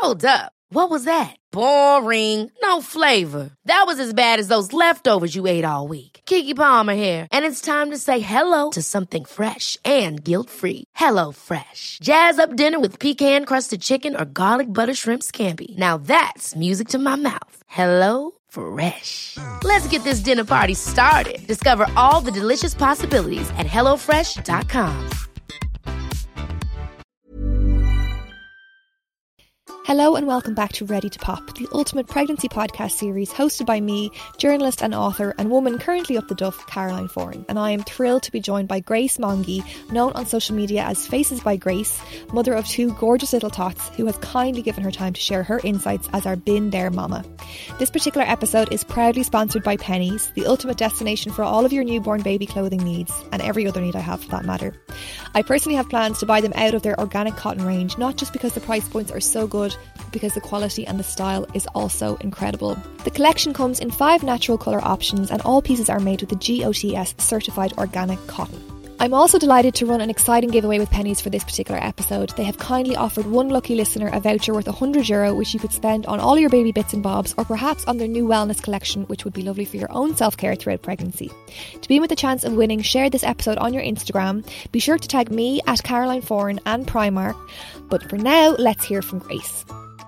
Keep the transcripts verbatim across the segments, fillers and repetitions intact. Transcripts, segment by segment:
Hold up. What was that? Boring. No flavor. That was as bad as those leftovers you ate all week. Keke Palmer here, and it's time to say hello to something fresh and guilt-free. Hello Fresh. Jazz up dinner with pecan-crusted chicken or garlic butter shrimp scampi. Now that's music to my mouth. Hello Fresh. Let's get this dinner party started. Discover all the delicious possibilities at hello fresh dot com. Hello and welcome back to Ready to Pop, the ultimate pregnancy podcast series hosted by me, journalist and author and woman currently up the duff, Caroline Foran. And I am thrilled to be joined by Grace Mongie, known on social media as Faces by Grace, mother of two gorgeous little tots, who has kindly given her time to share her insights as our Been There mama. This particular episode is proudly sponsored by Pennies, the ultimate destination for all of your newborn baby clothing needs, and every other need I have for that matter. I personally have plans to buy them out of their organic cotton range, not just because the price points are so good, because the quality and the style is also incredible. The collection comes in five natural colour options and all pieces are made with the G O T S certified organic cotton. I'm also delighted to run an exciting giveaway with Pennies for this particular episode. They have kindly offered one lucky listener a voucher worth one hundred euro, which you could spend on all your baby bits and bobs, or perhaps on their new wellness collection, which would be lovely for your own self-care throughout pregnancy. To be in with the chance of winning, share this episode on your Instagram. Be sure to tag me at Caroline Foran and Primark. But for now, let's hear from Grace.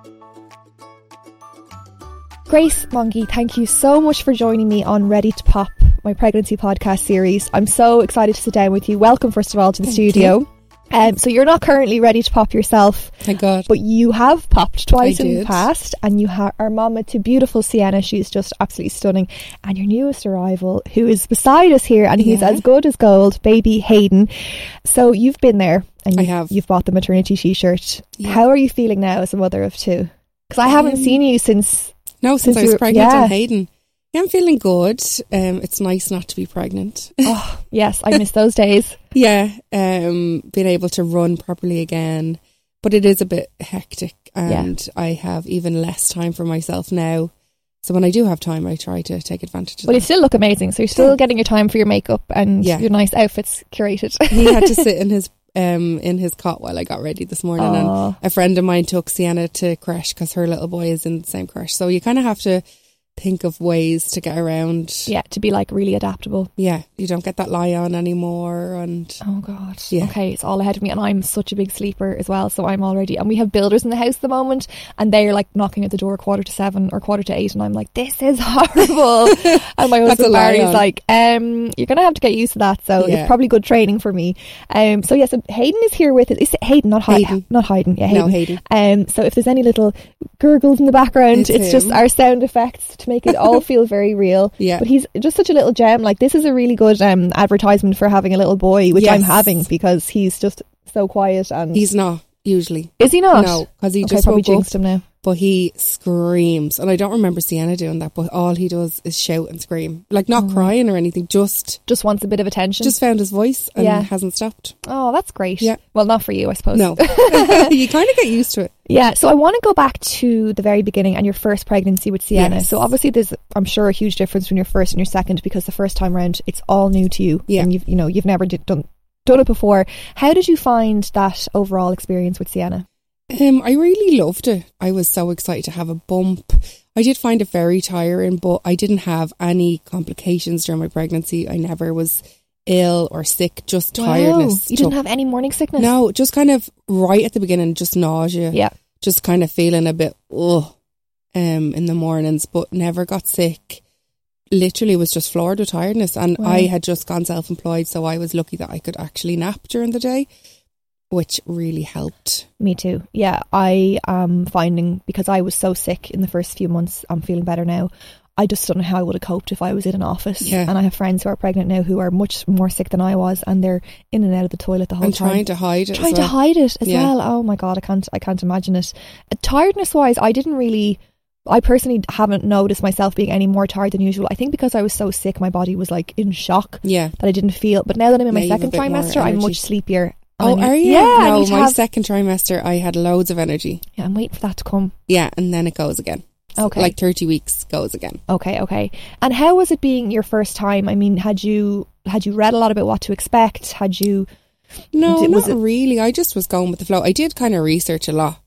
Grace Mongie, thank you so much for joining me on Ready to Pop, my pregnancy podcast series. I'm so excited to sit down with you. Welcome, first of all, to the thank studio. Um, so you're not currently ready to pop yourself. Thank God. But you have popped twice I in did. the past, and you ha- are mama to beautiful Sienna. She's just absolutely stunning. And your newest arrival, who is beside us here, and he's Yeah. as good as gold, baby Hayden. So you've been there, and I you've, have. you've bought the maternity t-shirt. Yeah. How are you feeling now as a mother of two? Because I haven't Um, seen you since... No, since, Since I was you were- pregnant yeah. on Hayden. Yeah, I'm feeling good. Um, it's nice not to be pregnant. Oh, yes, I miss those days. Yeah, um, being able to run properly again. But it is a bit hectic and I have even less time for myself now. So when I do have time, I try to take advantage of Well, you that. still look amazing. So you're still Yeah. getting your time for your makeup and Yeah. your nice outfits curated. He had to sit in his um in his cot while I got ready this morning. Aw. And a friend of mine took Sienna to creche because her little boy is in the same creche. So you kind of have to think of ways to get around. Yeah, to be like really adaptable. Yeah, you don't get that lie on anymore. And Oh God. Yeah. Okay, it's all ahead of me, and I'm such a big sleeper as well, so I'm already, and we have builders in the house at the moment, and they're like knocking at the door quarter to seven or quarter to eight, and I'm like, this is horrible. And my That's a husband lie Barry's on. like, um, you're gonna have to get used to that, so Yeah. it's probably good training for me. Um, so yeah, so Hayden is here with us. Is it Hayden, not Hayden? Hayden. Not Hayden. Yeah, No, Hayden. Hayden. Um, so if there's any little gurgles in the background, It's it's, just him. our sound effects to make it all feel very real. Yeah. But he's just such a little gem. Like, this is a really good um, advertisement for having a little boy, which I'm Yes. having, because he's just so quiet. And He's not usually. is he not? No, because he Okay, just probably woke up, jinxed him now. but he screams. And I don't remember Sienna doing that, but all he does is shout and scream. Like, not Oh. crying or anything, just Just wants a bit of attention. just found his voice and Yeah. hasn't stopped. Oh, that's great. Yeah. Well, not for you, I suppose. No. You kind of get used to it. Yeah, so I want to go back to the very beginning and your first pregnancy with Sienna. Yes. So obviously there's, I'm sure, a huge difference between your first and your second, because the first time round it's all new to you. Yeah. And you've, you know, you've never did, done done it before. How did you find that overall experience with Sienna? Um, I really loved it. I was so excited to have a bump. I did find it very tiring, but I didn't have any complications during my pregnancy. I never was ill or sick, just tiredness. Wow. You didn't have any morning sickness? No, just kind of right at the beginning, just nausea. Yeah. Just kind of feeling a bit, ugh, um, in the mornings, but never got sick. Literally was just floored with tiredness. And Wow. I had just gone self-employed, so I was lucky that I could actually nap during the day, which really helped. Me too. Yeah, I am finding, because I was so sick in the first few months, I'm feeling better now. I just don't know how I would have coped if I was in an office. Yeah. And I have friends who are pregnant now who are much more sick than I was, and they're in and out of the toilet the whole And time. trying to hide it. Trying as to well. hide it as Yeah. well. Oh my God, I can't, I can't imagine it. Uh, tiredness wise, I didn't really, I personally haven't noticed myself being any more tired than usual. I think because I was so sick, my body was like in shock Yeah. that I didn't feel. But now that I'm in my Yeah, you have a second bit more trimester, I'm energy. much sleepier. Oh, I'm- are you? Yeah, I No, need to my have- second trimester, I had loads of energy. yeah, I'm waiting for that to come. Yeah, and then it goes again. So, Okay. Like thirty weeks goes again. Okay, okay. And how was it being your first time? I mean, had you had you read a lot about what to expect? Had you? No, Did- was not it- really. I just was going with the flow. I did kind of research a lot.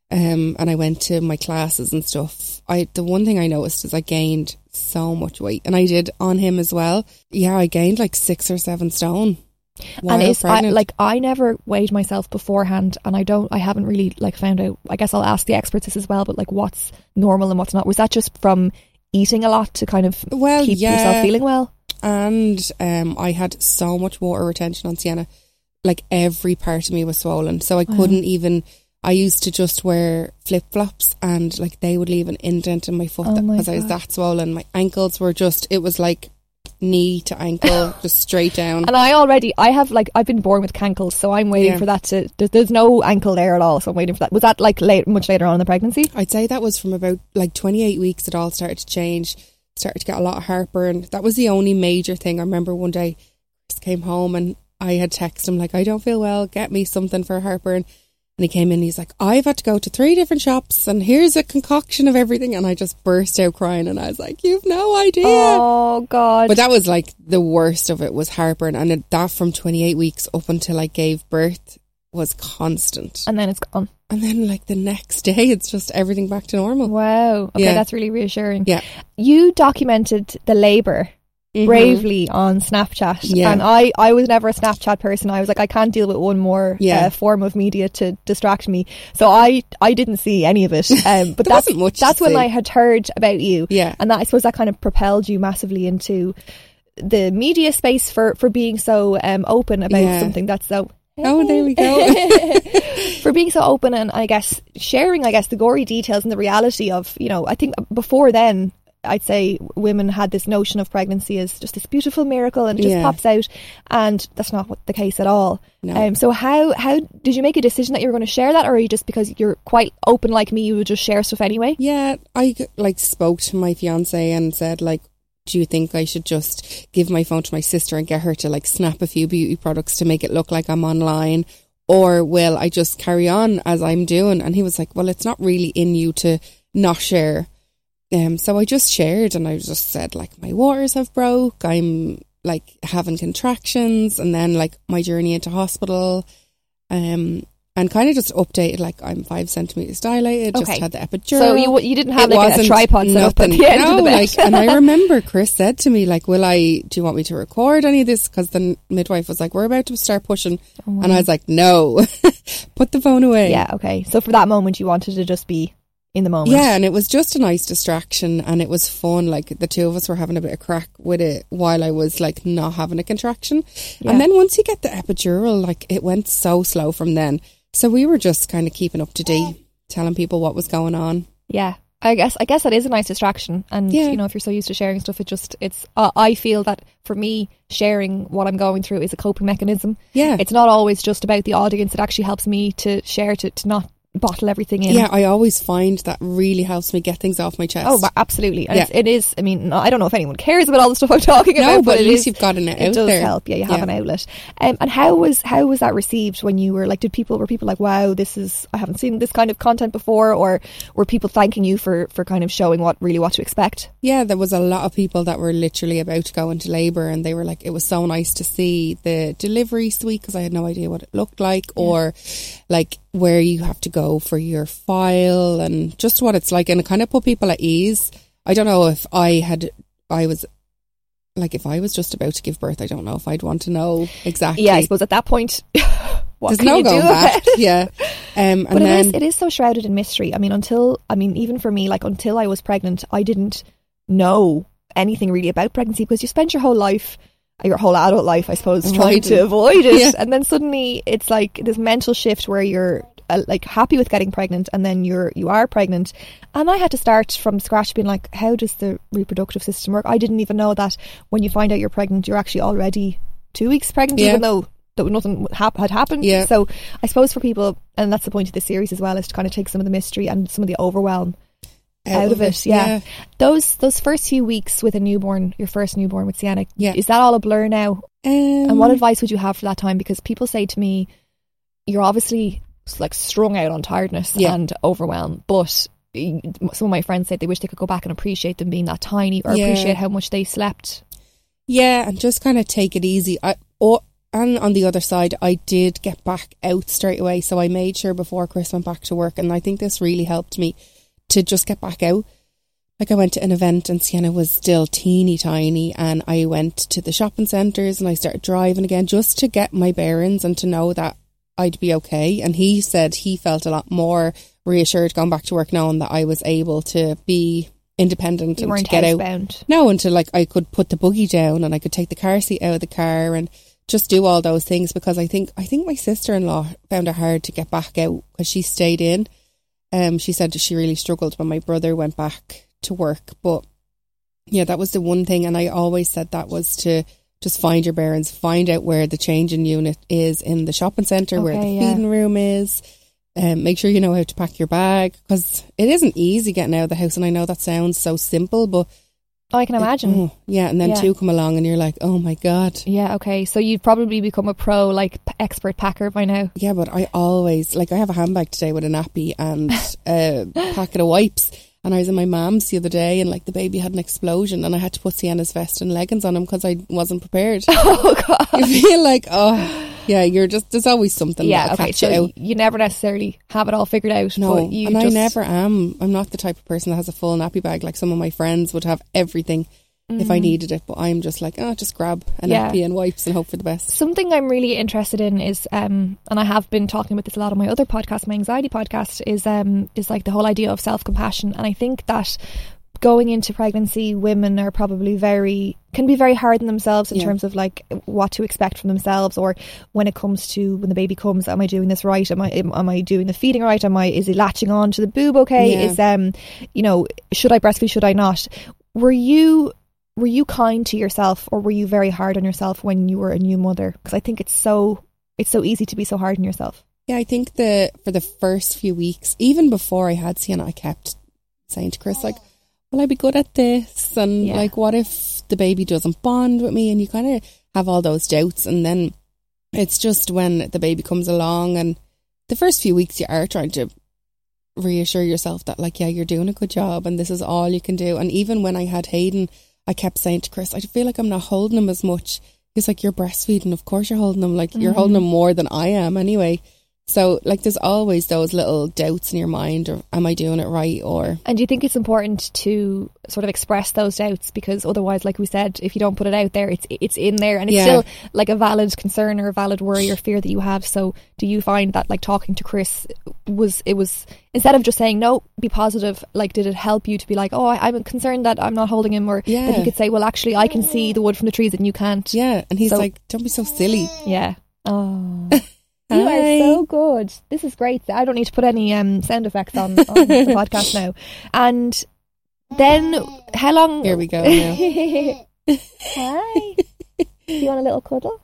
um, and I went to my classes and stuff, I the one thing I noticed is I gained so much weight, and I did on him as well. Yeah, I gained like six or seven stone. And it's I, like I never weighed myself beforehand, and I don't I haven't really like found out. I guess I'll ask the experts this as well, but like what's normal and what's not. Was that just from eating a lot to kind of well, keep yeah. yourself feeling well? And um, I had so much water retention on Sienna, like every part of me was swollen, so I couldn't oh. even. I used to just wear flip flops, and like they would leave an indent in my foot because oh I was that swollen. My ankles were just. It was like. Knee to ankle, just straight down. And I already, I have like, I've been born with cankles, so I'm waiting yeah. for that to, there's, there's no ankle there at all, so I'm waiting for that. Was that like late, much later on in the pregnancy? I'd say that was from about like twenty-eight weeks, it all started to change, started to get a lot of heartburn. That was the only major thing. I remember one day, Chris came home and I had texted him like, I don't feel well, get me something for heartburn. And he came in and he's like, I've had to go to three different shops and here's a concoction of everything. And I just burst out crying and I was like, you've no idea. Oh, God. But that was like the worst of it was heartburn. And it, that from twenty-eight weeks up until I gave birth was constant. And then it's gone. And then like the next day, it's just everything back to normal. Wow. Okay, yeah. that's really reassuring. Yeah. You documented the labour. Mm-hmm. Bravely on Snapchat, yeah. and I, I was never a Snapchat person. I was like, I can't deal with one more yeah. uh, form of media to distract me. So I, I didn't see any of it. Um, but that's much that's when see. I had heard about you, yeah. and that I suppose that kind of propelled you massively into the media space for for being so um, open about yeah. something that's so. Oh, there we go. For being so open and I guess sharing, I guess the gory details and the reality of, you know, I think before then. I'd say women had this notion of pregnancy as just this beautiful miracle and it just yeah. pops out, and that's not what the case at all. No. Um, so how how did you make a decision that you were going to share that, or are you just because you're quite open like me, you would just share stuff anyway? Yeah, I like spoke to my fiance and said like, do you think I should just give my phone to my sister and get her to like snap a few beauty products to make it look like I'm online, or will I just carry on as I'm doing? And he was like, well, it's not really in you to not share. Um, so I just shared and I just said like my waters have broke, I'm like having contractions, and then like my journey into hospital, um, and kind of just updated like I'm five centimetres dilated, okay. just had the epidural. So you you didn't have like a tripod set up at the end no, of the bed. Like, and I remember Chris said to me like, will I, do you want me to record any of this? Because the midwife was like, we're about to start pushing. Oh, wow. And I was like, no, put the phone away. Yeah, okay. So for that moment you wanted to just be in the moment. Yeah, and it was just a nice distraction and it was fun. Like the two of us were having a bit of crack with it while I was like not having a contraction. Yeah. And then once you get the epidural, like it went so slow from then. So we were just kind of keeping up to date, telling people what was going on. Yeah. I guess I guess that is a nice distraction, and yeah. you know, if you're so used to sharing stuff, it just it's uh, I feel that for me sharing what I'm going through is a coping mechanism. Yeah, it's not always just about the audience. It actually helps me to share, to, to not bottle everything in. Yeah, I always find that really helps me get things off my chest. Oh, absolutely. And yeah. it's, it is, I mean, I don't know if anyone cares about all the stuff I'm talking no, about, but, but at it least is, you've got an out it does there. help. Yeah, you have yeah. an outlet. Um, and how was how was that received when you were like, did people, were people like, wow, this is, I haven't seen this kind of content before, or were people thanking you for, for kind of showing what really what to expect? Yeah, there was a lot of people that were literally about to go into labour, and they were like, it was so nice to see the delivery suite because I had no idea what it looked like, yeah. or like where you have to go for your file and just what it's like, and it kind of put people at ease. I don't know if I had I was like if I was just about to give birth, I don't know if I'd want to know exactly. Yeah, I suppose at that point what there's can no you going do back. Yeah. Um, and but then, it is it is so shrouded in mystery. I mean, until I mean even for me, like until I was pregnant, I didn't know anything really about pregnancy, because you spend your whole life, your whole adult life, I suppose, trying Avoiding. to avoid it. Yeah. And then suddenly it's like this mental shift where you're uh, like happy with getting pregnant, and then you're, you are pregnant. And I had to start from scratch being like, how does the reproductive system work? I didn't even know that when you find out you're pregnant, you're actually already two weeks pregnant, yeah. even though that nothing hap- had happened. Yeah. So I suppose for people, and that's the point of this series as well, is to kind of take some of the mystery and some of the overwhelm out, out of it, it. Yeah. yeah. Those those first few weeks with a newborn, your first newborn with Sienna, yeah. is that all a blur now? Um, and what advice would you have for that time? Because people say to me, you're obviously like strung out on tiredness yeah. and overwhelm, but some of my friends said they wish they could go back and appreciate them being that tiny, or yeah. appreciate how much they slept. Yeah, and just kind of take it easy. I, or and on the other side, I did get back out straight away. So I made sure before Chris went back to work, and I think this really helped me to just get back out. Like I went to an event and Sienna was still teeny tiny, and I went to the shopping centres and I started driving again just to get my bearings and to know that I'd be okay. And he said he felt a lot more reassured going back to work knowing that I was able to be independent You and weren't to get out. housebound. No, until like I could put the buggy down and I could take the car seat out of the car and just do all those things, because I think I think my sister-in-law found it hard to get back out because she stayed in. Um, she said she really struggled when my brother went back to work. But yeah, that was the one thing, and I always said that was to just find your bearings, find out where the changing unit is in the shopping centre, Okay, where the yeah. feeding room is. Um, make sure you know how to pack your bag, because it isn't easy getting out of the house, and I know that sounds so simple, but I can imagine. oh, yeah, and then Yeah. two come along and you're like, oh my God. Yeah, okay. So you've probably become a pro, like, p- expert packer by now. Yeah, but I always, like I have a handbag today with a nappy and a packet of wipes, and I was in my mum's the other day and like the baby had an explosion and I had to put Sienna's vest and leggings on him because I wasn't prepared. Oh, God. You feel like, oh, yeah, you're just, there's always something Yeah, that'll okay. catch So you out. you never necessarily have it all figured out. No, but you and just, I never am. I'm not the type of person that has a full nappy bag. Like some of my friends would have everything if I needed it, but I'm just like, oh, just grab a Yeah. nappy and wipes and hope for the best. Something I'm really interested in is, um, and I have been talking about this a lot on my other podcast, my anxiety podcast, is um, is like the whole idea of self-compassion. And I think that going into pregnancy, women are probably very, can be very hard on themselves in Yeah. terms of like what to expect from themselves, or when it comes to when the baby comes, am I doing this right? Am I am, am I doing the feeding right? Am I, is he latching on to the boob okay? Yeah. Is, um, you know, should I breastfeed, should I not? Were you... Were you kind to yourself, or were you very hard on yourself when you were a new mother? Because I think it's so it's so easy to be so hard on yourself. Yeah, I think the for the first few weeks, even before I had Sienna, I kept saying to Chris, like, will I be good at this? And Yeah. like, what if the baby doesn't bond with me? And you kind of have all those doubts. And then it's just when the baby comes along, and the first few weeks you are trying to reassure yourself that like, yeah, you're doing a good job and this is all you can do. And even when I had Hayden, I kept saying to Chris, I feel like I'm not holding him as much. He's like, you're breastfeeding. Of course you're holding him. Like, you're holding him more than I am anyway. So, like, there's always those little doubts in your mind, or am I doing it right? Or And do you think it's important to sort of express those doubts? Because otherwise, like we said, if you don't put it out there, it's it's in there, and it's Yeah. still like a valid concern or a valid worry or fear that you have. So do you find that like talking to Chris was, it was, instead of just saying, no, be positive, like did it help you to be like, oh, I, I'm concerned that I'm not holding him, or Yeah. that he could say, well, actually, I can see the wood from the trees and you can't. yeah, and he's So- like, don't be so silly. Yeah. Oh. You Hi. are so good. This is great. I don't need to put any um, sound effects on, on the podcast now. And then, how long... Here we go now. Hi. Do you want a little cuddle?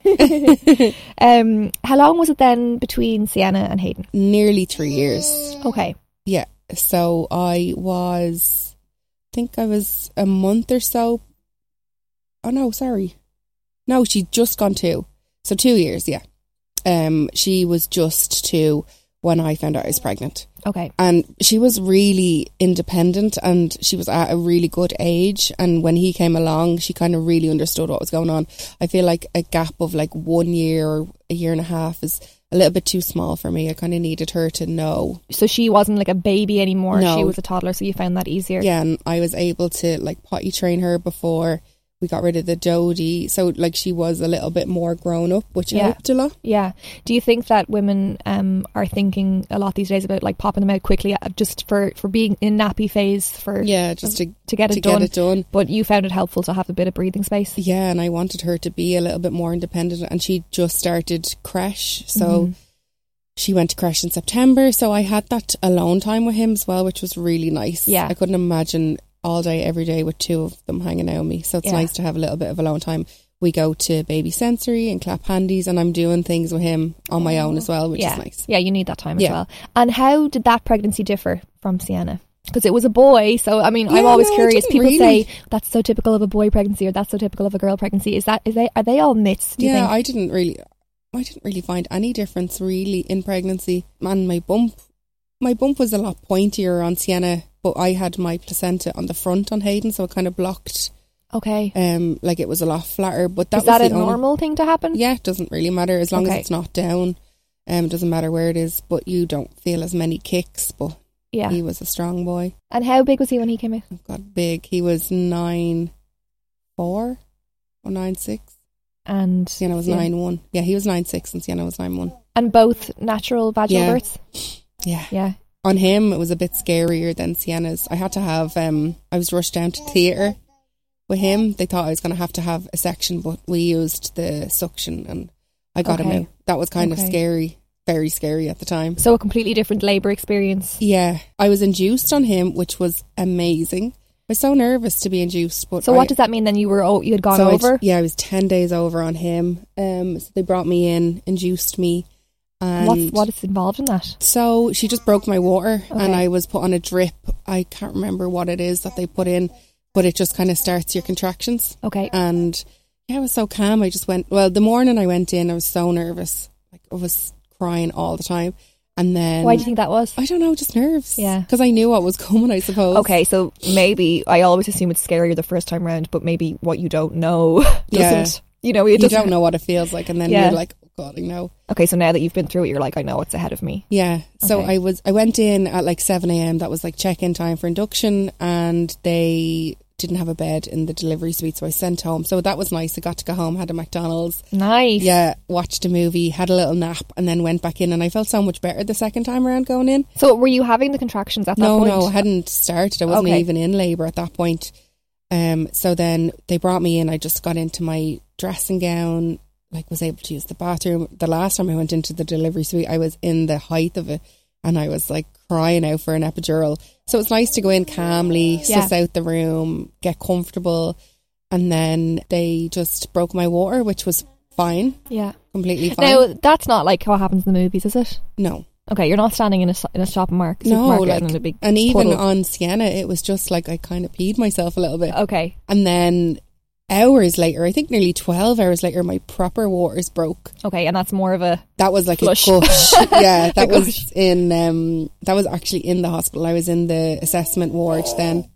um, how long was it then between Sienna and Hayden? Nearly three years. Okay. Yeah. So I was, I think I was a month or so. Oh no, sorry. No, she'd just gone two. So two years, yeah. Um, she was just two when I found out I was pregnant. Okay. And she was really independent, and she was at a really good age. And when he came along, she kind of really understood what was going on. I feel like a gap of like one year or a year and a half is a little bit too small for me. I kind of needed her to know. So she wasn't like a baby anymore. No. She was a toddler, so you found that easier. Yeah, and I was able to like potty train her before we got rid of the Dodie. So like she was a little bit more grown up, which Yeah. helped a lot. Yeah. Do you think that women um, are thinking a lot these days about like popping them out quickly, uh, just for, for being in nappy phase, for Yeah, just to, to get it to done? get it done. But you found it helpful to have a bit of breathing space. Yeah, and I wanted her to be a little bit more independent, and she just started creche. So Mm-hmm. she went to creche in September. So I had that alone time with him as well, which was really nice. Yeah. I couldn't imagine all day, every day with two of them hanging out with me. So it's Yeah. nice to have a little bit of alone time. We go to baby sensory and clap handies, and I'm doing things with him on my own as well, which yeah. is nice. Yeah, you need that time as Yeah. well. And how did that pregnancy differ from Sienna? Because it was a boy, so I mean, I'm Yeah, always no, it curious. didn't People really. say that's so typical of a boy pregnancy, or that's so typical of a girl pregnancy. Is that is they are they all myths? Do you Yeah, think? I didn't really, I didn't really find any difference really in pregnancy. And my bump, my bump was a lot pointier on Sienna, but I had my placenta on the front on Hayden, so it kind of blocked Okay. Um, like it was a lot flatter. But that Is that was a the only- normal thing to happen? Yeah, it doesn't really matter as long Okay. as it's not down. Um, it doesn't matter where it is, but you don't feel as many kicks. But Yeah. he was a strong boy. And how big was he when he came out? Got big. He was nine four or nine six. And Sienna was yeah. nine one. Yeah, he was nine six and Sienna was nine one. And both natural vaginal Yeah. births? Yeah. Yeah. On him, it was a bit scarier than Sienna's. I had to have, um, I was rushed down to theatre with him. They thought I was going to have to have a section, but we used the suction and I got Okay. him out. That was kind Okay. of scary, very scary at the time. So a completely different labour experience. Yeah, I was induced on him, which was amazing. I was so nervous to be induced. But So I, what does that mean then? You were oh, you had gone so I'd- over? yeah, I was ten days over on him. Um, so they brought me in, induced me. And What's, what is involved in that? So she just broke my water Okay. and I was put on a drip. I can't remember what it is that they put in, but it just kind of starts your contractions. Okay. And yeah, I was so calm. I just went, well, the morning I went in, I was so nervous. Like I was crying all the time. And then... Why do you think that was? I don't know, just nerves. Yeah. Because I knew what was coming, I suppose. Okay, so maybe I always assume it's scarier the first time round, but maybe what you don't know Yeah. doesn't. You know, it You doesn't. don't know what it feels like. And then Yeah. you're like, oh God, I know. Okay, so now that you've been through it, you're like, I know what's ahead of me. Yeah. So Okay. I was, I went in at like seven a.m. That was like check-in time for induction, and they didn't have a bed in the delivery suite, so I sent home. So that was nice. I got to go home, had a McDonald's. Nice. Yeah, watched a movie, had a little nap, and then went back in, and I felt so much better the second time around going in. So were you having the contractions at that No, point? no, I hadn't started. I wasn't Okay. even in labour at that point. Um, so then they brought me in. I just got into my dressing gown, like was able to use the bathroom. The last time I went into the delivery suite, I was in the height of it, and I was like crying out for an epidural. So it's nice to go in calmly, Yeah. suss out the room, get comfortable, and then they just broke my water, which was fine, Yeah. completely fine. Now, that's not like what happens in the movies, is it? no. Okay, you're not standing in a, in a shop market, No, supermarket like, and in a big and even puddle. on Sienna, it was just like I kind of peed myself a little bit. Okay. And then hours later, I think nearly twelve hours later, my proper waters broke. Okay, and that's more of a... That was like Flush. a gush. Yeah, that A was gush. in, um, that was actually in the hospital. I was in the assessment ward then.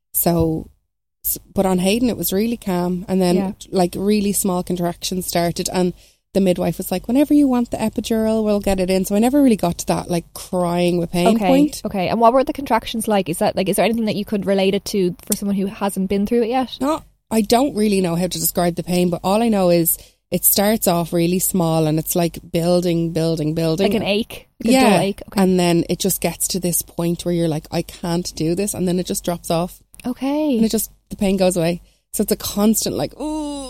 So, s- but on Hayden, it was really calm. And then Yeah. like really small contractions started, and the midwife was like, whenever you want the epidural, we'll get it in. So I never really got to that like crying with pain Okay. point. Okay, and what were the contractions like? Is that like, is there anything that you could relate it to for someone who hasn't been through it yet? Not, I don't really know how to describe the pain, but all I know is it starts off really small and it's like building, building, building. Like an ache? Like a yeah. dull ache? Okay. And then it just gets to this point where you're like, I can't do this. And then it just drops off Okay. and it just, the pain goes away. So it's a constant like, ooh.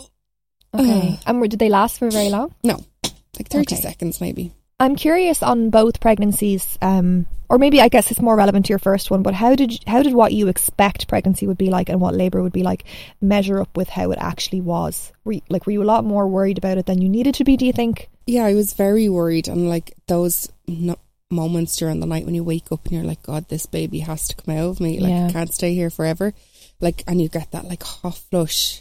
Okay. And were, did they last for very long? No, like thirty Okay. seconds maybe. I'm curious on both pregnancies, um, or maybe I guess it's more relevant to your first one. But how did you, how did what you expect pregnancy would be like and what labour would be like measure up with how it actually was? Were you, like, were you a lot more worried about it than you needed to be? Do you think? Yeah, I was very worried. And like those no- moments during the night when you wake up and you're like, God, this baby has to come out of me. Like, Yeah. I can't stay here forever. Like, and you get that like hot flush.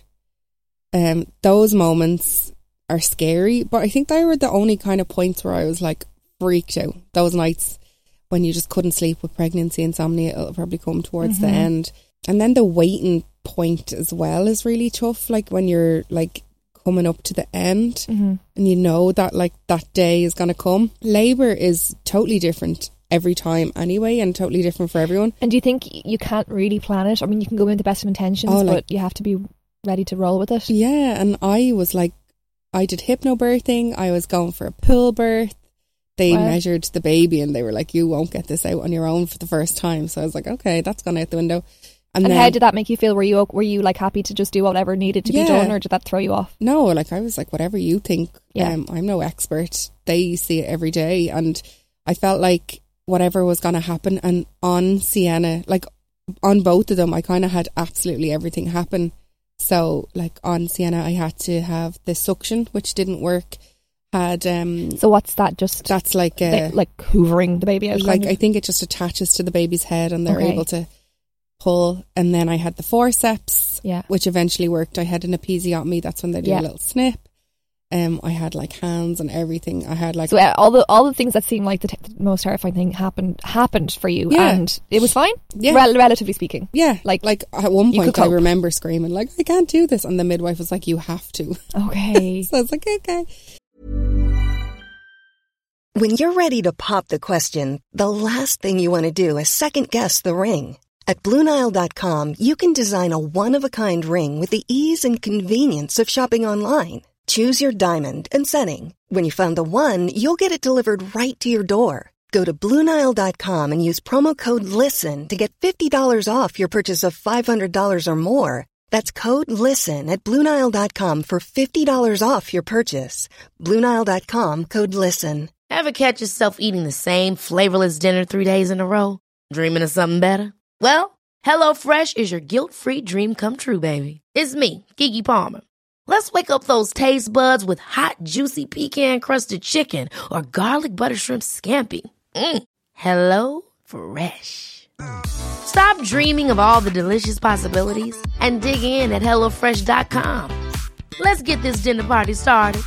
Um, those moments are scary, but I think they were the only kind of points where I was like freaked out. Those nights when you just couldn't sleep with pregnancy insomnia, it'll probably come towards the Mhm. end. And then the waiting point as well is really tough. Like when you're like coming up to the end Mm-hmm. and you know that like that day is going to come. Labour is totally different every time anyway, and totally different for everyone. And do you think you can't really plan it? I mean, you can go in with the best of intentions, Oh, like- but you have to be ready to roll with it. Yeah, and I was like, I did hypnobirthing. I was going for a pull birth. They Wow. measured the baby and they were like, you won't get this out on your own for the first time. So I was like, okay, that's gone out the window. And, And then, how did that make you feel? Were you o- were you like happy to just do whatever needed to Yeah. be done, or did that throw you off? no, like I was like, whatever you think. Yeah. Um, I'm no expert. They see it every day. And I felt like whatever was going to happen. And on Sienna, like on both of them, I kind of had absolutely everything happen. So like on Sienna, I had to have the suction, which didn't work. Had um, So what's that? Just that's like a, they- like hoovering the baby out? like kind I of? think it just attaches to the baby's head and they're Okay. able to pull. And then I had the forceps, Yeah. which eventually worked. I had an episiotomy. That's when they do Yeah. a little snip. Um, I had like hands and everything. I had like so uh, all the all the things that seem like the, t- the most terrifying thing happened happened for you, yeah. and it was fine. Yeah, Rel- relatively speaking. Yeah, like like at one point I remember screaming like, I can't do this, and the midwife was like, you have to. Okay. So I was like, okay. When you're ready to pop the question, the last thing you want to do is second guess the ring. At Blue Nile dot com, you can design a one-of-a-kind ring with the ease and convenience of shopping online. Choose your diamond and setting. When you find the one, you'll get it delivered right to your door. Go to Blue Nile dot com and use promo code LISTEN to get fifty dollars off your purchase of five hundred dollars or more. That's code LISTEN at Blue Nile dot com for fifty dollars off your purchase. Blue Nile dot com, code LISTEN. Ever catch yourself eating the same flavorless dinner three days in a row? Dreaming of something better? Well, HelloFresh is your guilt-free dream come true, baby. It's me, Keke Palmer. Let's wake up those taste buds with hot, juicy pecan-crusted chicken or garlic butter shrimp scampi. Mm. Hello Fresh. Stop dreaming of all the delicious possibilities and dig in at hello fresh dot com. Let's get this dinner party started.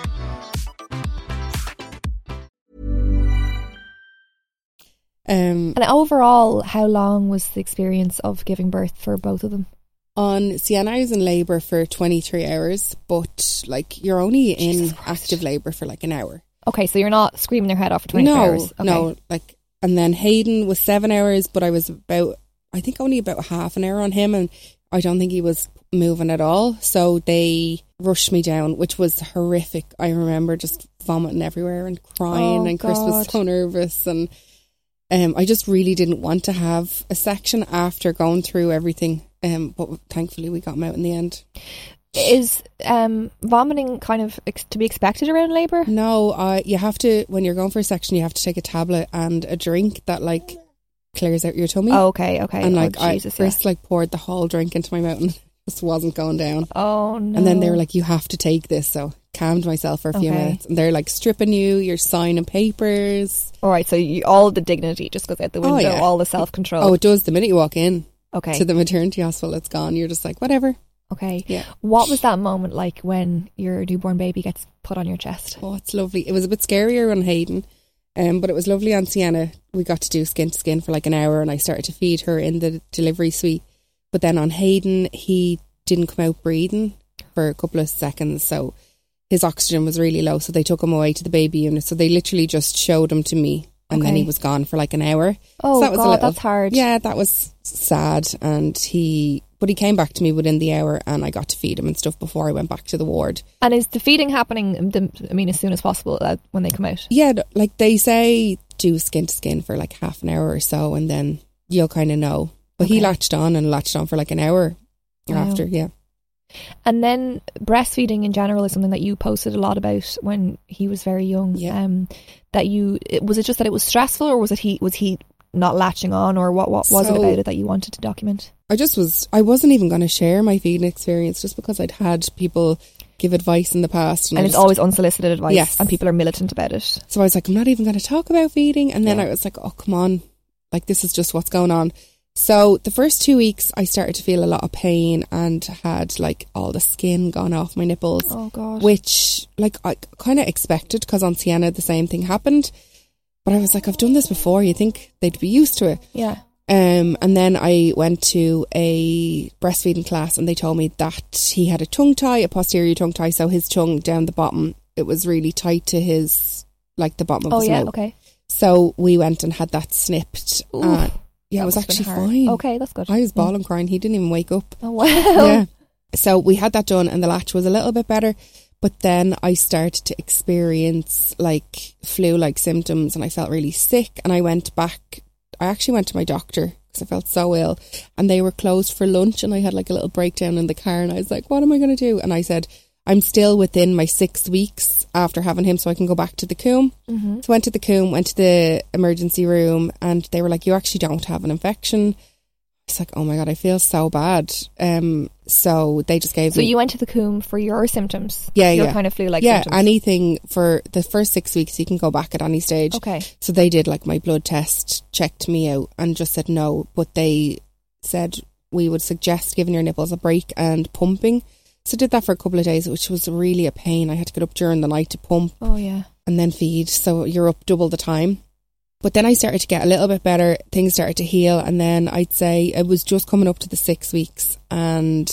Um, and overall, how long was the experience of giving birth for both of them? On Sienna, I was in labour for twenty-three hours, but like you're only in Jesus active labour for like an hour. Okay, so you're not screaming their head off for twenty-three no, hours. Okay. No, like, and then Hayden was seven hours, but I was about, I think only about half an hour on him, and I don't think he was moving at all. So they rushed me down, which was horrific. I remember just vomiting everywhere and crying, oh, and Chris God. was so nervous, and um, I just really didn't want to have a section after going through everything. Um, but thankfully we got him out in the end. Is um, vomiting kind of ex- to be expected around labour? No, uh, you have to, when you're going for a section, you have to take a tablet and a drink that like clears out your tummy. Oh, okay, okay. And like oh, I, Jesus, Chris yeah. like poured the whole drink into my mouth and just wasn't going down. Oh no. And then they were like, you have to take this. So calmed myself for a few Okay. minutes, and they're like stripping you, you're signing papers. All right, so you, all the dignity just goes out the window, Oh, yeah. all the self-control. Oh, it does. The minute you walk in okay. to the maternity hospital, it's gone. You're just like, whatever. Okay. Yeah. What was that moment like when your newborn baby gets put on your chest? Oh, it's lovely. It was a bit scarier on Hayden, um, but it was lovely on Sienna. We got to do skin to skin for like an hour, and I started to feed her in the delivery suite. But then on Hayden, he didn't come out breathing for a couple of seconds, so his oxygen was really low, so they took him away to the baby unit. So they literally just showed him to me, and Okay. then he was gone for like an hour. Oh, so that was God, a little, that's hard. Yeah, that was sad. And he, but he came back to me within the hour, and I got to feed him and stuff before I went back to the ward. And is the feeding happening, the, I mean, as soon as possible uh, when they come out? Yeah, like they say, do skin to skin for like half an hour or so, and then you'll kind of know. But Okay. he latched on and latched on for like an hour Wow. after, yeah. And then breastfeeding in general is something that you posted a lot about when he was very young. Yeah. Um, that you, it- was it just that it was stressful, or was it he, was he not latching on, or what, what was it So- about it that you wanted to document? I just was, I wasn't even going to share my feeding experience just because I'd had people give advice in the past. And I it's just- always unsolicited advice, Yes. and people are militant about it. So I was like, I'm not even going to talk about feeding. And then Yeah. I was like, oh, come on. Like, this is just what's going on. So the first two weeks, I started to feel a lot of pain and had like all the skin gone off my nipples. Oh, God. Which, like, I kind of expected, because on Sienna the same thing happened. But I was like, I've done this before. You think they'd be used to it. Yeah. Um, and then I went to a breastfeeding class, and they told me that he had a tongue tie, a posterior tongue tie. So his tongue down the bottom, it was really tight to his, like the bottom of Oh, his yeah, mouth. okay. So we went and had that snipped. Ooh, And yeah, that it was must have actually been hard. fine. Okay, that's good. I was Yeah. bawling crying. He didn't even wake up. Oh, wow. Yeah. So we had that done, and the latch was a little bit better. But then I started to experience like flu-like symptoms, and I felt really sick. And I went back. I actually went to my doctor because I felt so ill, and they were closed for lunch. And I had like a little breakdown in the car, and I was like, "What am I going to do?" And I said, "I'm still within my six weeks after having him, so I can go back to the Coombe." Mm-hmm. So I went to the Coombe, went to the emergency room, and they were like, "You actually don't have an infection." It's like, oh my God, I feel so bad. Um, so they just gave So me... you went to the Coombe for your symptoms? Yeah, your yeah. kind of flu-like yeah, symptoms? anything for the first six weeks, you can go back at any stage. Okay. So they did like my blood test, checked me out, and just said no. But they said we would suggest giving your nipples a break and pumping. So I did that for a couple of days, which was really a pain. I had to get up during the night to pump. Oh, yeah. And then feed. So you're up double the time. But then I started to get a little bit better. Things started to heal. And then I'd say it was just coming up to the six weeks. And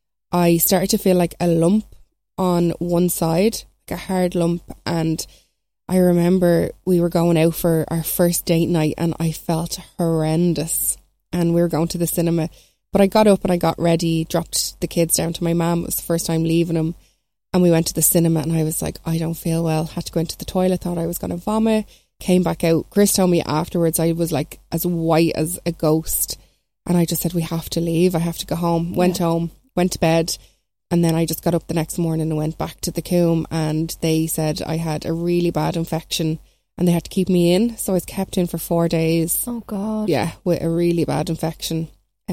I started to feel like a lump on one side, like a hard lump. And I remember we were going out for our first date night and I felt horrendous. And we were going to the cinema. But I got up and I got ready, dropped the kids down to my mum. It was the first time leaving them. And we went to the cinema and I was like, I don't feel well. Had to go into the toilet, thought I was going to vomit. Came back out. Chris told me afterwards I was like as white as a ghost. And I just said, we have to leave. I have to go home. Yeah. Went home, went to bed. And then I just got up the next morning and went back to the Coombe. And they said I had a really bad infection and they had to keep me in. So I was kept in for four days. Oh, God. Yeah, with a really bad infection.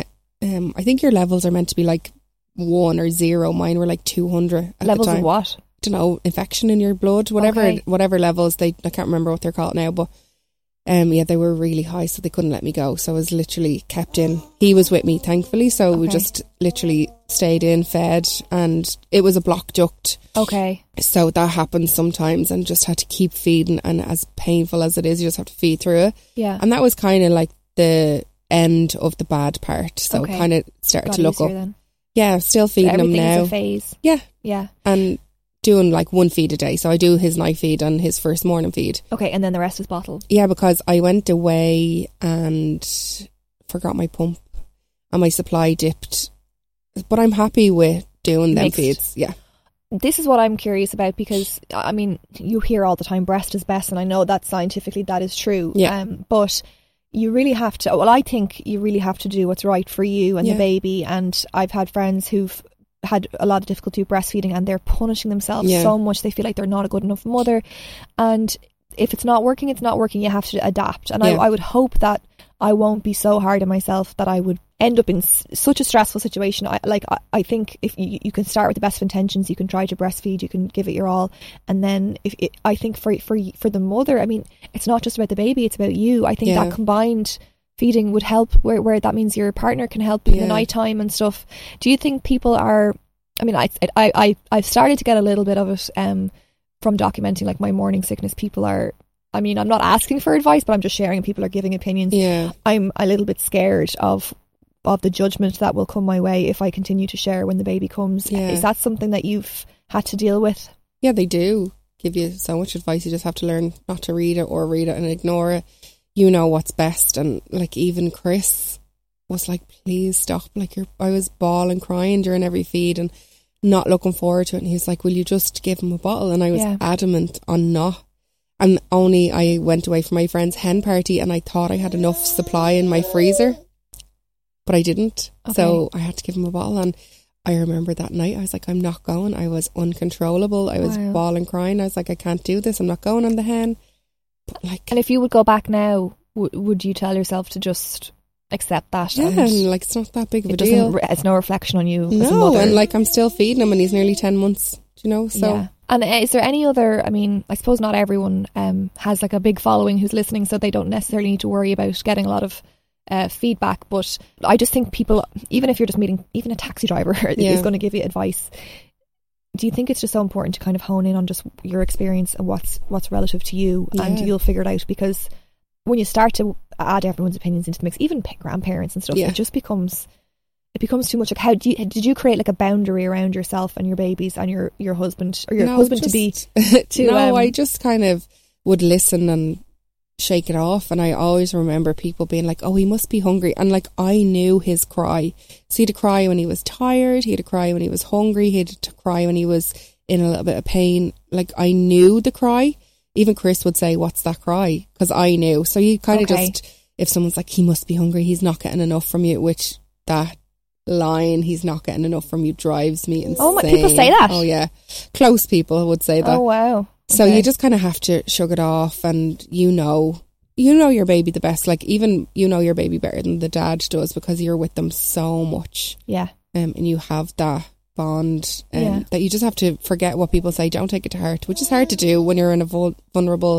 Um, I think your levels are meant to be like one or zero. Mine were like two hundred at levels the time. Of what? I don't know, infection in your blood, whatever Okay. whatever levels. They I can't remember what they're called now, but um, yeah, they were really high, so they couldn't let me go. So I was literally kept in. He was with me, thankfully, so Okay. we just literally stayed in, fed, and it was a block duct. Okay. So that happens sometimes, and just had to keep feeding. And as painful as it is, you just have to feed through it. Yeah. And that was kind of like the end of the bad part. So Okay. kind of started Got to look easier up. then. Yeah, still So feeding him everything now. is a phase. Yeah, Yeah. and doing like one feed a day. So I do his night feed and his first morning feed. Okay, and then the rest is bottled. Yeah, because I went away and forgot my pump and my supply dipped. But I'm happy with doing them Mixed. feeds. Yeah. This is what I'm curious about because, I mean, you hear all the time breast is best, and I know that scientifically that is true. Yeah. Um, but you really have to, well, I think you really have to do what's right for you and Yeah. the baby. And I've had friends who've had a lot of difficulty with breastfeeding and they're punishing themselves Yeah. so much. They feel like they're not a good enough mother. And if it's not working, it's not working. You have to adapt. And Yeah. I, I would hope that I won't be so hard on myself that I would end up in s- such a stressful situation. I like I, I think if you, you can start with the best of intentions, you can try to breastfeed, you can give it your all, and then if it, I think for for for the mother, I mean, it's not just about the baby, it's about you. I think Yeah. that combined feeding would help, where where that means your partner can help in Yeah. the night time and stuff. Do you think people are? I mean, I I I I've started to get a little bit of it um from documenting like my morning sickness. People are. I mean, I'm not asking for advice, but I'm just sharing. People are giving opinions. Yeah. I'm a little bit scared of of the judgment that will come my way if I continue to share when the baby comes. Yeah. Is that something that you've had to deal with? Yeah, they do give you so much advice. You just have to learn not to read it or read it and ignore it. You know what's best. And like even Chris was like, please stop. Like you're, I was bawling, crying during every feed and not looking forward to it. And he was like, will you just give him a bottle? And I was Yeah. adamant on not. And only I went away for my friend's hen party and I thought I had enough supply in my freezer, but I didn't. Okay. So I had to give him a bottle. And I remember that night I was like, I'm not going. I was uncontrollable. I was Wow. bawling, crying. I was like, I can't do this. I'm not going on the hen. But like, And if you would go back now, w- would you tell yourself to just accept that? yeah, and and like it's not that big of a it doesn't. deal. Re- it's no reflection on you as a No, mother. and like I'm still feeding him and he's nearly ten months, do you know? So yeah. And uh, is there any other, I mean, I suppose not everyone um, has like a big following who's listening, so they don't necessarily need to worry about getting a lot of uh, feedback. But I just think people, even if you're just meeting, even a taxi driver Yeah. is going to give you advice. Do you think it's just so important to kind of hone in on just your experience and what's what's relative to you, and Yeah. you'll figure it out? Because when you start to add everyone's opinions into the mix, even pa- grandparents and stuff, Yeah. it just becomes... It becomes too much. Like, how do you, did you create like a boundary around yourself and your babies and your, your husband or your No, husband to be? just- to, no, um, I just kind of would listen and shake it off. And I always remember people being like, oh, he must be hungry. And like, I knew his cry. So he had to cry when he was tired. He had to cry when he was hungry. He had to cry when he was in a little bit of pain. Like, I knew the cry. Even Chris would say, what's that cry? Because I knew. So you kind of Okay. just, if someone's like, he must be hungry, he's not getting enough from you, which that line, he's not getting enough from you, drives me insane. Oh my- people say that? Oh yeah, close people would say that. Oh wow! So Okay. you just kind of have to shrug it off, and you know, you know your baby the best. Like even you know your baby better than the dad does because you're with them so much, yeah, um, and you have that bond, um, Yeah. that you just have to forget what people say. Don't take it to heart, which is hard to do when you're in a vul- vulnerable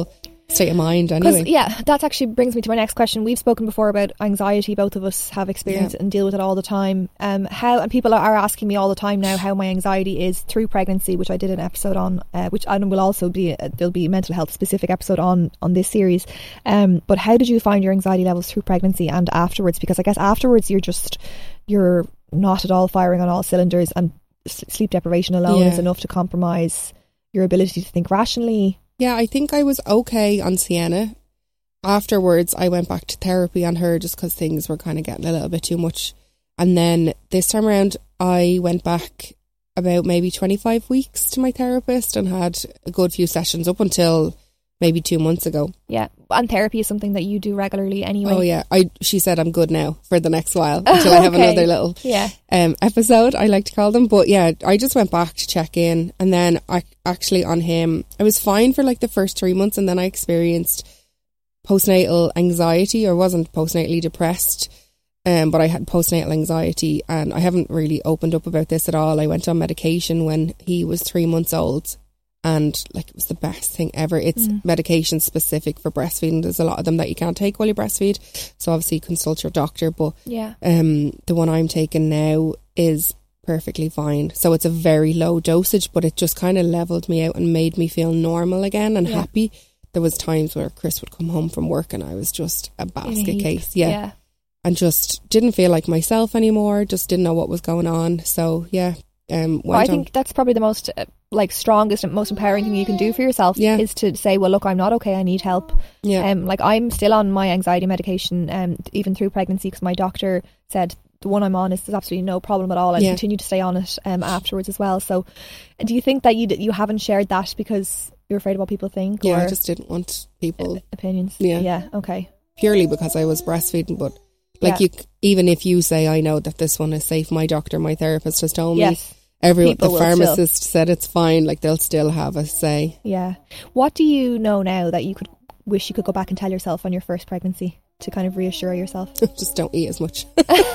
state of mind anyway. Yeah, that actually brings me to my next question. We've spoken before about anxiety. Both of us have experienced yeah. it and deal with it all the time. Um, how and people are asking me all the time now how my anxiety is through pregnancy, which I did an episode on, uh, which and will also be uh, there'll be a mental health specific episode on on this series. Um, but how did you find your anxiety levels through pregnancy and afterwards? Because I guess afterwards you're just you're not at all firing on all cylinders, and sleep deprivation alone yeah. is enough to compromise your ability to think rationally. Yeah, I think I was okay on Sienna. Afterwards, I went back to therapy on her just because things were kind of getting a little bit too much. And then this time around, I went back about maybe twenty-five weeks to my therapist and had a good few sessions up until maybe two months ago. Yeah, and therapy is something that you do regularly anyway. Oh yeah, I she said I'm good now for the next while until I have okay. another little yeah. um, episode, I like to call them. But yeah, I just went back to check in, and then I actually on him, I was fine for like the first three months, and then I experienced postnatal anxiety, or wasn't postnatally depressed, um, but I had postnatal anxiety, and I haven't really opened up about this at all. I went on medication when he was three months old. And like it was the best thing ever. It's mm. medication specific for breastfeeding. There's a lot of them that you can't take while you breastfeed. So obviously consult your doctor. But yeah. um, the one I'm taking now is perfectly fine. So it's a very low dosage, but it just kind of leveled me out and made me feel normal again and yeah. happy. There was times where Chris would come home from work and I was just a basket case. Yeah. yeah. And just didn't feel like myself anymore. Just didn't know what was going on. So yeah. Um, well, I think on. that's probably the most uh, like strongest and most empowering thing you can do for yourself yeah. is to say, well, look, I'm not okay, I need help. Yeah. Um, like I'm still on my anxiety medication um, even through pregnancy, because my doctor said the one I'm on is there's absolutely no problem at all, and yeah. continue to stay on it um, afterwards as well. So do you think that you d- you haven't shared that because you're afraid of what people think? Yeah, or I just didn't want people... opinions. Yeah. Yeah, okay. Purely because I was breastfeeding, but like yeah. you, even if you say I know that this one is safe, my doctor, my therapist has told yes. me Everyone, the pharmacist still. said it's fine, like they'll still have a say. Yeah. What do you know now that you could wish you could go back and tell yourself on your first pregnancy to kind of reassure yourself? Just don't eat as much.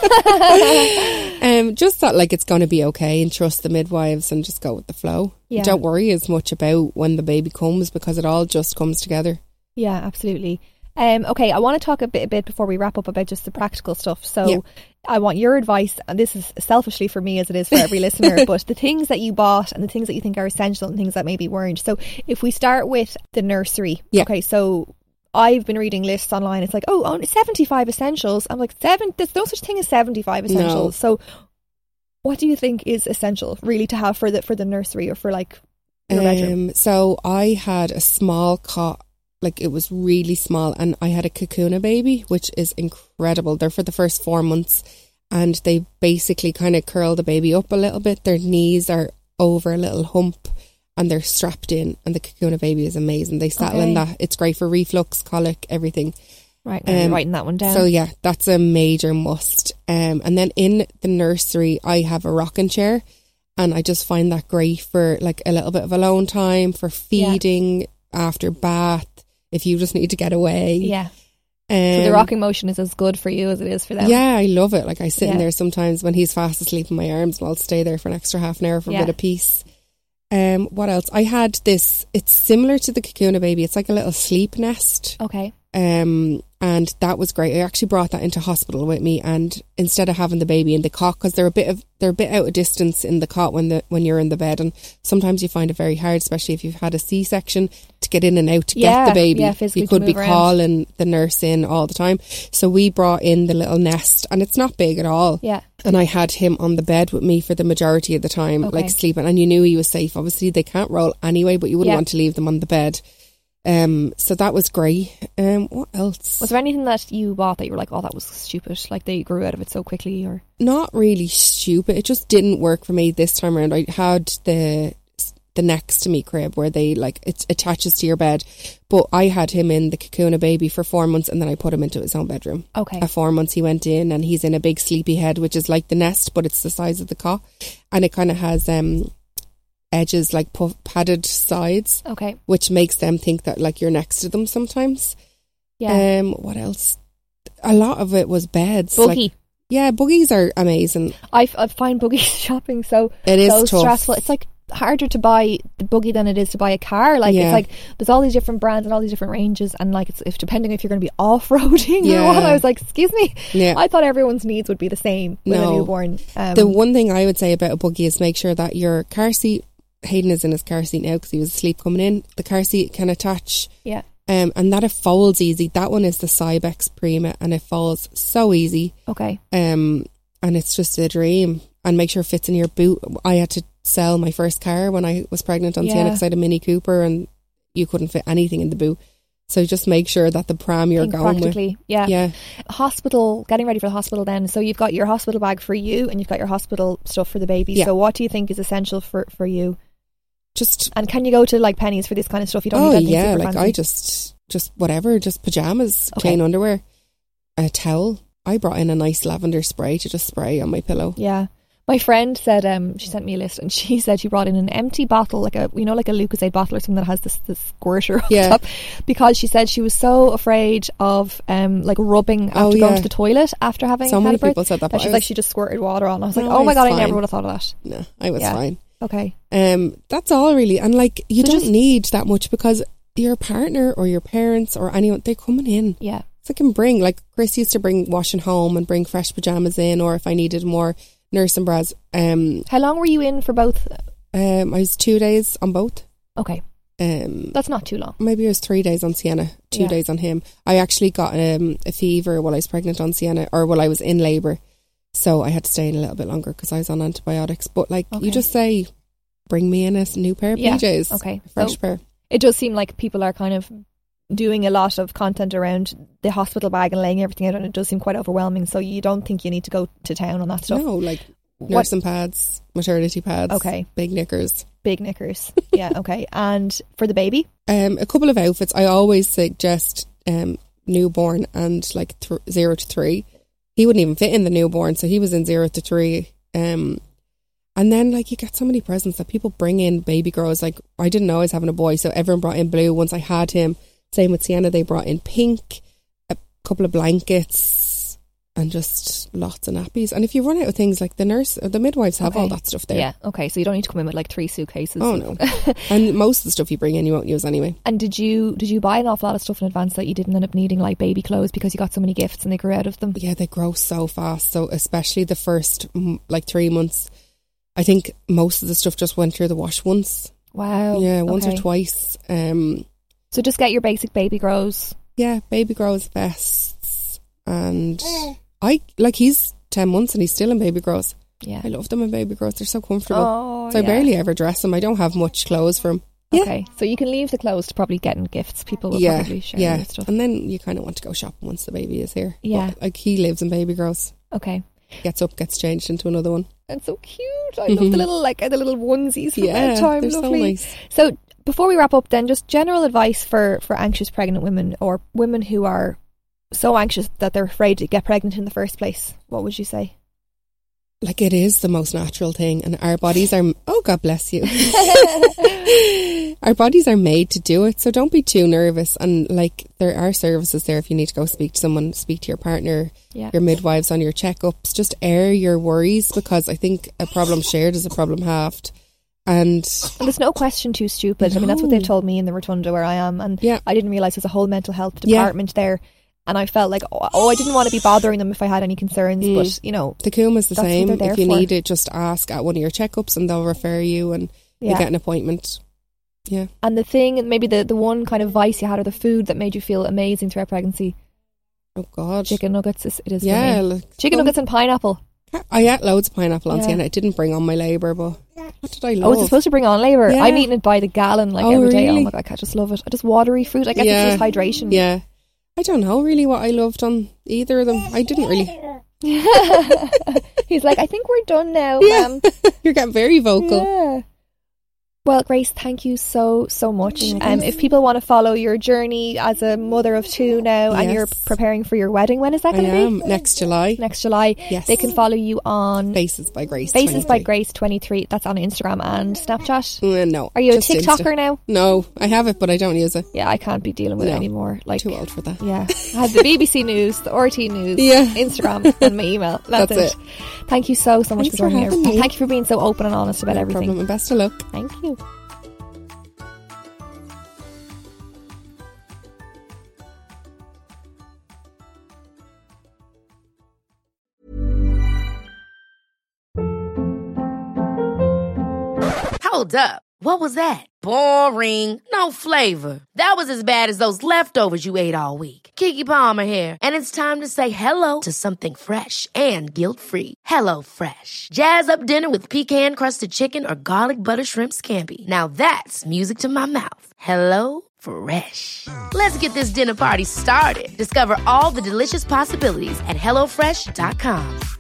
um, just that like it's going to be okay, and trust the midwives and just go with the flow. Yeah. Don't worry as much about when the baby comes, because it all just comes together. Yeah, absolutely. Um, okay, I want to talk a bit, a bit before we wrap up about just the practical stuff. So yeah. I want your advice, and this is selfishly for me as it is for every listener, but the things that you bought and the things that you think are essential and things that maybe weren't. So if we start with the nursery, yeah. okay, so I've been reading lists online. It's like, oh, only seventy-five essentials. I'm like, seven. There's no such thing as seventy-five essentials. No. So what do you think is essential really to have for the, for the nursery or for like your um, bedroom? So I had a small cot. Like it was really small, and I had a Kakuna baby, which is incredible. They're for the first four months and they basically kind of curl the baby up a little bit. Their knees are over a little hump and they're strapped in, and the Kakuna baby is amazing. They settle okay. in that. It's great for reflux, colic, everything. Right, now um, you're writing that one down. So yeah, that's a major must. Um, and then in the nursery, I have a rocking chair, and I just find that great for like a little bit of alone time, for feeding, yeah. after bath. If you just need to get away. Yeah. Um, so the rocking motion is as good for you as it is for them. Yeah, I love it. Like I sit yeah. in there sometimes when he's fast asleep in my arms, and I'll stay there for an extra half an hour for yeah. a bit of peace. Um, what else? I had this, it's similar to the Kakuna baby. It's like a little sleep nest. Okay. Um, and that was great. I actually brought that into hospital with me, and instead of having the baby in the cot, because they're a bit of they're a bit out of distance in the cot when the when you're in the bed, and sometimes you find it very hard, especially if you've had a C-section, to get in and out to yeah, get the baby. Yeah, physically you could be around. calling the nurse in all the time. So we brought in the little nest, and it's not big at all. Yeah. And I had him on the bed with me for the majority of the time, okay. like sleeping, and you knew he was safe. Obviously they can't roll anyway, but you wouldn't yeah. want to leave them on the bed. Um, so that was great. Um, what else? Was there anything that you bought that you were like, oh, that was stupid? Like they grew out of it so quickly, or not really stupid. It just didn't work for me this time around. I had the the next to me crib where they like it attaches to your bed, but I had him in the Kakuna baby for four months, and then I put him into his own bedroom. Okay. At four months he went in, and he's in a big sleepy head, which is like the nest, but it's the size of the cot, and it kind of has um. edges like puff, padded sides, okay, which makes them think that like you're next to them sometimes. Yeah. Um. What else? A lot of it was beds. Buggy. Like, yeah, buggies are amazing. I, I find buggy shopping so it is so tough. stressful. It's like harder to buy the buggy than it is to buy a car. Like Yeah. it's like there's all these different brands and all these different ranges, and like it's if depending if you're going to be off-roading Yeah. or what. I was like, excuse me, Yeah. I thought everyone's needs would be the same with No. a newborn. Um, The one thing I would say about a buggy is make sure that your car seat, Hayden is in his car seat now because he was asleep coming in, the car seat can attach, yeah, um, and that it folds easy. That one is the Cybex Prima, and it folds so easy, okay, um, and it's just a dream. And make sure it fits in your boot. I had to sell my first car when I was pregnant on Yeah. Sienna because I had a Mini Cooper and you couldn't fit anything in the boot. So just make sure that the pram you're think going with, practically, yeah. yeah, Hospital, getting ready for the hospital then. So you've got your hospital bag for you and you've got your hospital stuff for the baby. Yeah. So what do you think is essential for, for you? just And can you go to like Pennies for this kind of stuff? You don't oh need anything yeah, super like fancy. I just just whatever, just pajamas, Okay. plain underwear, a towel. I brought in a nice lavender spray to just spray on my pillow. Yeah. My friend said, um, she sent me a list and she said she brought in an empty bottle, like a, you know, like a Lucozade bottle or something that has this, this squirter on Yeah. top, because she said she was so afraid of, um, like rubbing after Oh, going yeah. to the toilet after having So had many a birth. people said that, That but she's I like, was- she just squirted water on. I was like, No, oh my it's God, I fine. never would have thought of that. No, I was Yeah. fine. Okay. Um, that's all really, and like you So don't just- need that much because your partner or your parents or anyone, they're coming in. Yeah. So I can bring, like Chris used to bring washing home and bring fresh pajamas in, or if I needed more nursing bras. Um, How long were you in for both? um, I was two days on both. Okay. Um, That's not too long. maybe it was three days on Sienna, two Yeah. days on him. I actually got um, a fever while I was pregnant on Sienna, or while I was in labour. So I had to stay in a little bit longer because I was on antibiotics. But like Okay. you just say, bring me in a new pair of Yeah. P Js. Okay. A fresh So pair. it does seem like people are kind of doing a lot of content around the hospital bag and laying everything out, and it does seem quite overwhelming. So you don't think you need to go to town on that stuff? No, like What- nursing pads, maternity pads, Okay. big knickers. Big knickers. Yeah, okay. And for the baby? Um, a couple of outfits. I always suggest um, newborn and like th- zero to three. He wouldn't even fit in the newborn, so he was in zero to three. Um, and then like you get so many presents that people bring in baby girls. Like I didn't know I was having a boy, so everyone brought in blue. Once I had him, same with Sienna, they brought in pink, a couple of blankets, and just lots of nappies. And if you run out of things, like the nurse, or the midwives have Okay. all that stuff there. Yeah, okay. So you don't need to come in with like three suitcases. Oh no. And most of the stuff you bring in you won't use anyway. And did you did you buy an awful lot of stuff in advance that you didn't end up needing, like baby clothes, because you got so many gifts and they grew out of them? Yeah, they grow so fast. So especially the first mm, like three months, I think most of the stuff just went through the wash once. Wow. Yeah, once okay. or twice. Um, So just get your basic baby grows. yeah, baby grows vests, and I like he's ten months and he's still in baby grows. Yeah. I love them in baby grows. They're so comfortable. Oh, so I yeah. barely ever dress them. I don't have much clothes for him. Yeah. Okay, so you can leave the clothes to probably getting gifts. People will Yeah, probably share yeah, your stuff. and then you kind of want to go shopping once the baby is here. Yeah. But, like he lives in baby grows. Okay. Gets up, gets changed into another one. It's so cute. I love the little like the little onesies from Yeah, bedtime. they're so Lovely. nice. So before we wrap up, then just general advice for for anxious pregnant women or women who are so anxious that they're afraid to get pregnant in the first place. What would you say? Like it is the most natural thing, and our bodies are, oh God bless you, our bodies are made to do it, so don't be too nervous. And like there are services there if you need to go speak to someone, speak to your partner, Yeah. your midwives on your checkups. Just air your worries, because I think a problem shared is a problem halved. And And there's no question too stupid. I mean, that's what No. they've told me in the Rotunda where I am, and Yeah. I didn't realise there's a whole mental health Yeah. department there. And I felt like, oh, oh, I didn't want to be bothering them if I had any concerns, Mm. but you know, the Coombe is the That's what same. they're there If you for. need it, just ask at one of your checkups and they'll refer you, and you yeah. get an appointment. Yeah. And the thing, maybe the, the one kind of vice you had, or the food that made you feel amazing throughout pregnancy, Oh God. chicken nuggets, is, it is Yeah. for me. Like, Chicken some- nuggets and pineapple. I ate loads of pineapple on Yeah. Sienna. It didn't bring on my labour, but what did I Oh, love? is it supposed to bring on labour? Yeah. I'm eating it by the gallon like Oh, every day. Oh really? my God, I just love it. I just watery fruit. I guess Yeah. it's just hydration. Yeah. I don't know really what I loved on either of them. I didn't really. He's like, I think we're done now. Yeah. Um, You're getting very vocal. yeah. Well, Grace, thank you so, so much. Um, if people want to follow your journey as a mother of two now, yes. and you're preparing for your wedding, when is that going to be? I am, next July. Next July. Yes. They can follow you on... Faces by Grace Faces twenty-three. by Grace twenty-three. That's on Instagram and Snapchat? Uh, no. Are you a TikToker Insta. now? No, I have it, but I don't use it. Yeah, I can't be dealing with no. it anymore. Like, too old for that. Yeah. I have the B B C News, the R T News, yeah. Instagram, and my email. That's, That's it. it. Thank you so, so much Thanks for joining me. Thank you for being so open and honest about no everything. No problem, and best of luck. Thank you. Hold up. What was that? Boring. No flavor. That was as bad as those leftovers you ate all week. Keke Palmer here, and it's time to say hello to something fresh and guilt-free. Hello Fresh. Jazz up dinner with pecan-crusted chicken or garlic butter shrimp scampi. Now that's music to my mouth. Hello Fresh. Let's get this dinner party started. Discover all the delicious possibilities at hello fresh dot com.